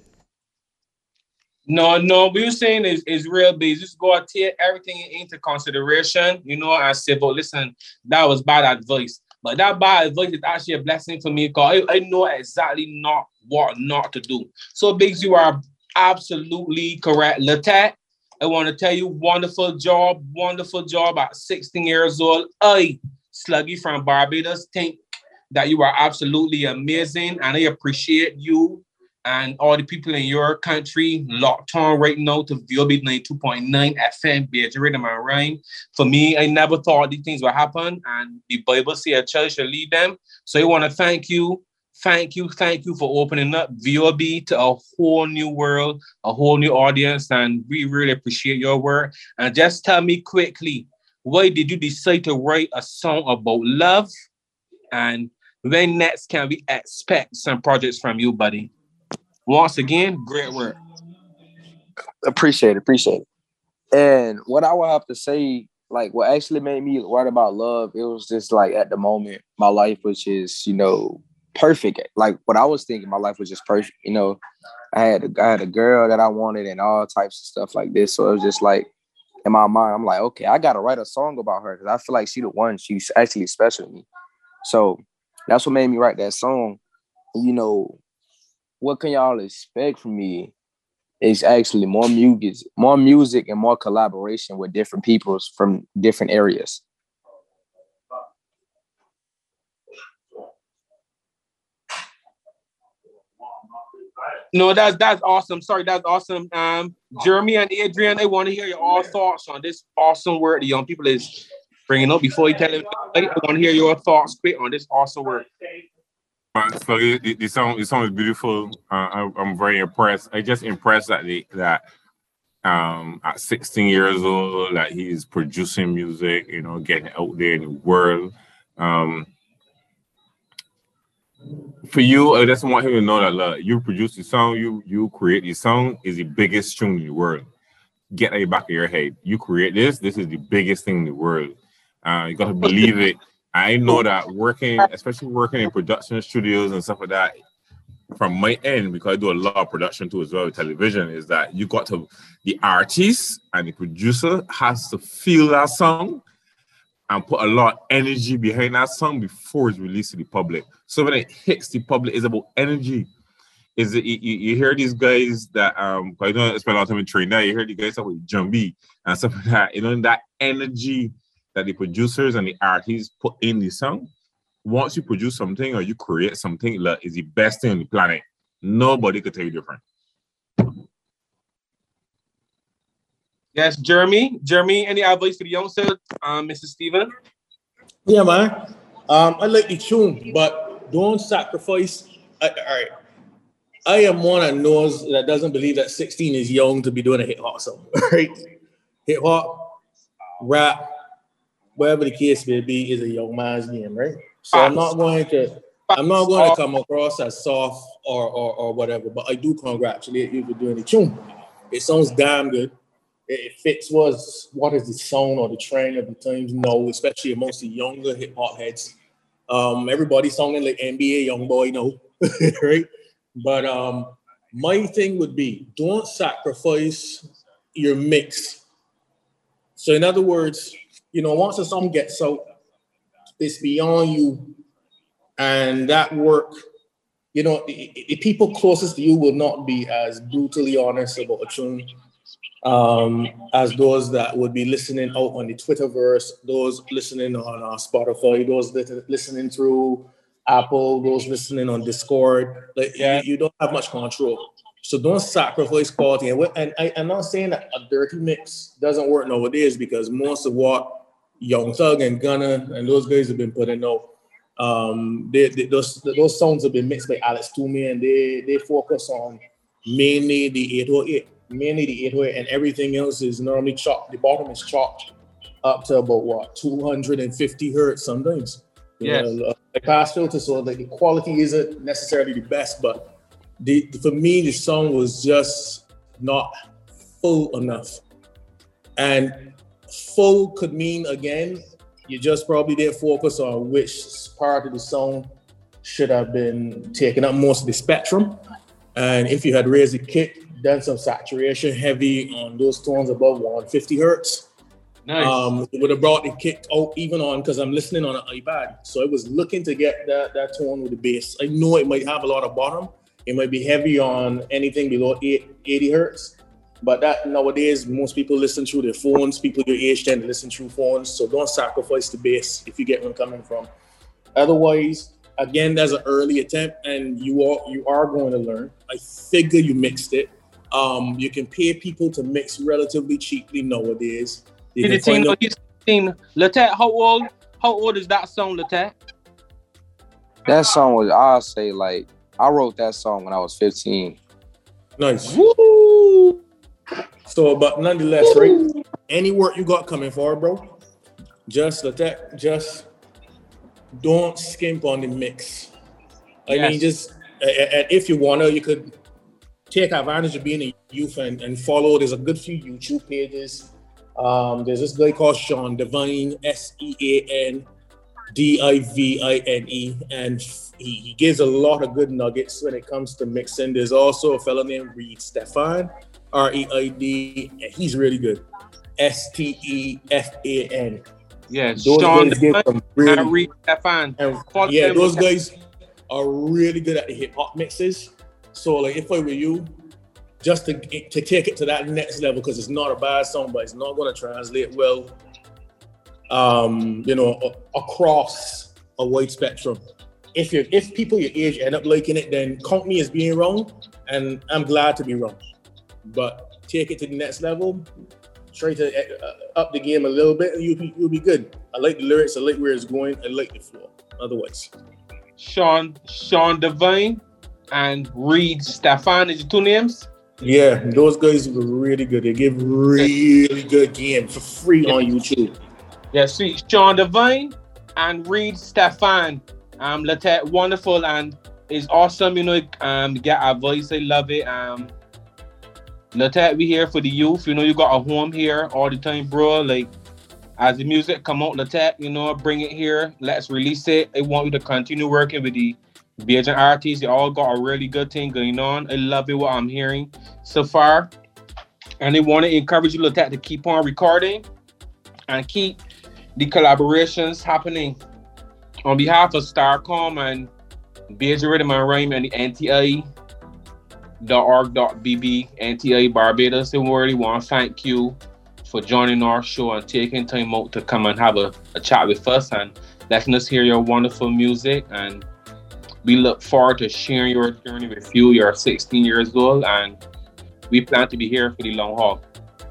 No, no, we were saying is is real big. Just go and take everything into consideration, you know, and say, but listen, that was bad advice. But that bad advice is actually a blessing for me because I, I know exactly not what not to do. So, Biggs, you are absolutely correct. Latat, I want to tell you, wonderful job, wonderful job at sixteen years old. I, Sluggy from Barbados, think that you are absolutely amazing, and I appreciate you and all the people in your country locked on right now to V O B ninety-two point nine F M, Beige Rhythm and Rhyme. For me, I never thought these things would happen, and the Bible says a church should lead them. So I want to thank you, thank you, thank you for opening up V O B to a whole new world, a whole new audience, and we really appreciate your work. And just tell me quickly, why did you decide to write a song about love? And when next can we expect some projects from you, buddy? Once again, great work. Appreciate it, appreciate it. And what I would have to say, like what actually made me write about love, it was just like at the moment, my life was just, you know, perfect. Like what I was thinking, my life was just perfect. You know, I had a, I had a girl that I wanted and all types of stuff like this. So it was just like in my mind, I'm like, okay, I gotta write a song about her because I feel like she the one. She's actually special to me. So that's what made me write that song. You know, what can y'all expect from me is actually more music, more music and more collaboration with different peoples from different areas. No, that's that's awesome. Sorry, that's awesome. Um, Jeremy and Adrian, I want to hear your all thoughts on this awesome work the young people is bringing up. Before you tell them, I want to hear your thoughts quick on this awesome work. So the, the song, the song is beautiful. Uh, I, I'm very impressed. I just impressed that the, that um, at sixteen years old, that he's producing music, you know, getting out there in the world. Um, for you, I just want him to know that look, you produce the song, you you create the song is the biggest tune in the world. Get at the back of your head. You create this. This is the biggest thing in the world. Uh, you got to believe it. I know that working, especially working in production studios and stuff like that, from my end, because I do a lot of production too as well with television, is that you got to, the artist and the producer has to feel that song and put a lot of energy behind that song before it's released to the public. So when it hits the public, it's about energy. Is it you, you hear these guys that um I don't spend a lot of time in training now, you hear the guys talk with Jumbie and stuff like that, you know, that energy that the producers and the artists put in the song. Once you produce something or you create something, like, is the best thing on the planet. Nobody could tell you different. Yes, Jeremy. Jeremy, any advice for the youngsters, um, Mister Steven? Yeah, man. Um, I like the tune, but don't sacrifice. I, all right. I am one that knows that doesn't believe that sixteen is young to be doing a hip hop song, right? Hip hop, rap, whatever the case may be, is a young man's game, right? So I'm not going to, I'm not going to come across as soft or, or or whatever, but I do congratulate you for doing the tune. It sounds damn good. It fits was what is the sound or the trend of the times now, especially amongst the younger hip hop heads. Um, everybody's sounding like N B A young boy now, right? But um, my thing would be don't sacrifice your mix. So in other words, you know, once a song gets out, it's beyond you, and that work, you know, the, the people closest to you will not be as brutally honest about a tune um, as those that would be listening out on the Twitterverse, those listening on uh, Spotify, those that listening through Apple, those listening on Discord. Like, yeah. you, you don't have much control. So don't sacrifice quality. And, and I, I'm not saying that a dirty mix doesn't work nowadays, because most of what Young Thug and Gunna and those guys have been putting out, um, they, they, those those songs have been mixed by Alex Toomey, and they they focus on mainly the eight oh eight, mainly the eight oh eight, and everything else is normally chopped. The bottom is chopped up to about what two hundred fifty hertz sometimes. Yes. You know, like pass filter, so like the quality isn't necessarily the best, but the for me the song was just not full enough. And full could mean, again, you just probably didn't focus on which part of the song should have been taken up most of the spectrum. And if you had raised the kick, done some saturation heavy on those tones above one hundred fifty hertz, Nice. Um, it would have brought the kick out even on, because I'm listening on an iPad. So I was looking to get that, that tone with the bass. I know it might have a lot of bottom. It might be heavy on anything below eighty hertz. But that nowadays, most people listen through their phones. People your age tend to listen through phones. So don't sacrifice the bass if you get where I'm coming from. Otherwise, again, that's an early attempt, and you are you are going to learn. I figure you mixed it. Um, you can pay people to mix relatively cheaply nowadays. You Did the can team find know out- he's team? Latat, how old? How old is that song, Latat? That song was, I'll say, like, I wrote that song when I was fifteen. Nice. Woo! So, but nonetheless, right? Any work you got coming forward, bro, just let that, just don't skimp on the mix. I Yes. mean, just, and if you wanna, you could take advantage of being a youth and, and follow. There's a good few YouTube pages. Um, there's this guy called Sean Divine, S E A N D I V I N E, and he, he gives a lot of good nuggets when it comes to mixing. There's also a fellow named Reed Stefan, R E I D, and he's really good. S T E F A N. Yes, Those Sean guys give Devine some and really, Reed Stefan. and Follow yeah, them. those guys are really good at the hip hop mixes. So like, if I were you, just to, to take it to that next level, because it's not a bad song, but it's not going to translate well, um, you know, a- across a wide spectrum. If you if people your age end up liking it, then count me as being wrong, and I'm glad to be wrong. But take it to the next level, try to uh, up the game a little bit, and you'll be you'll be good. I like the lyrics, I like where it's going, I like the flow. Otherwise, Sean Sean Devine and Reed Stefan is your two names. yeah, those guys were really good. They give really good game for free on YouTube. Yeah, sweet. Sean Devine and Reed Stefan. Um, Latat, wonderful, and it's awesome. You know, um, get our voice. I love it. Um, Latat, we here for the youth. You know, you got a home here all the time, bro. Like, as the music come out, Latat, you know, bring it here. Let's release it. I want you to continue working with the Bajan artists. You all got a really good thing going on. I love it, what I'm hearing so far. And I want to encourage you, Latat, to keep on recording and keep the collaborations happening. On behalf of Starcom and Bajan Rhythm and Rhyme and the N T I dot org dot B B, N T I Barbados, and we really want to thank you for joining our show and taking time out to come and have a, a chat with us and letting us hear your wonderful music. And we look forward to sharing your journey with you. You're sixteen years old, and we plan to be here for the long haul.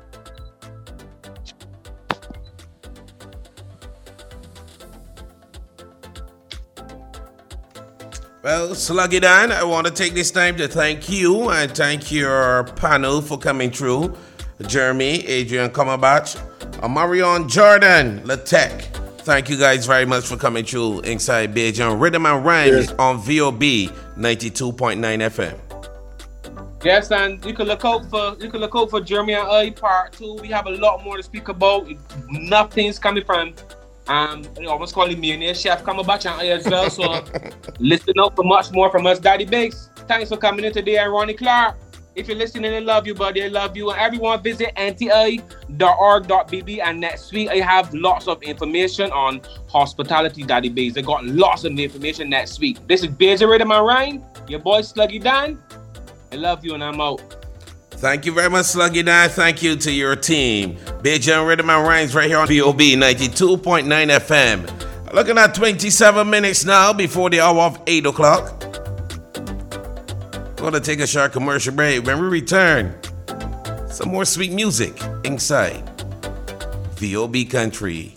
Well, Sluggy Dan, I want to take this time to thank you and thank your panel for coming through. Jeremy, Adrian Comerbach, Amarion Jordan, Latek. Thank you guys very much for coming through inside Bajan Rhythm and Rhyme Yes. on V O B ninety-two point nine F M. Yes, and you can look out for you can look out for Jeremy and I part two. We have a lot more to speak about. Nothing's coming from um I almost call him Millionaire Chef Comerbach and I as well. So listen out for much more from us, Daddy Bass. Thanks for coming in today, and Ronnie Clark. If you're listening, I love you, buddy. I love you. And everyone visit N T I dot org dot B B. And next week, I have lots of information on hospitality, Daddy Bass. I got lots of information next week. This is Bajan Rhythm and Rhyme. Your boy Sluggy Dan. I love you, and I'm out. Thank you very much, Sluggy Dan. Thank you to your team. Bajan Rhythm and Rhymes right here on V O B ninety-two point nine F M. Looking at twenty-seven minutes now before the hour of eight o'clock. Gonna take a short commercial break. When we return, some more sweet music inside V O B Country.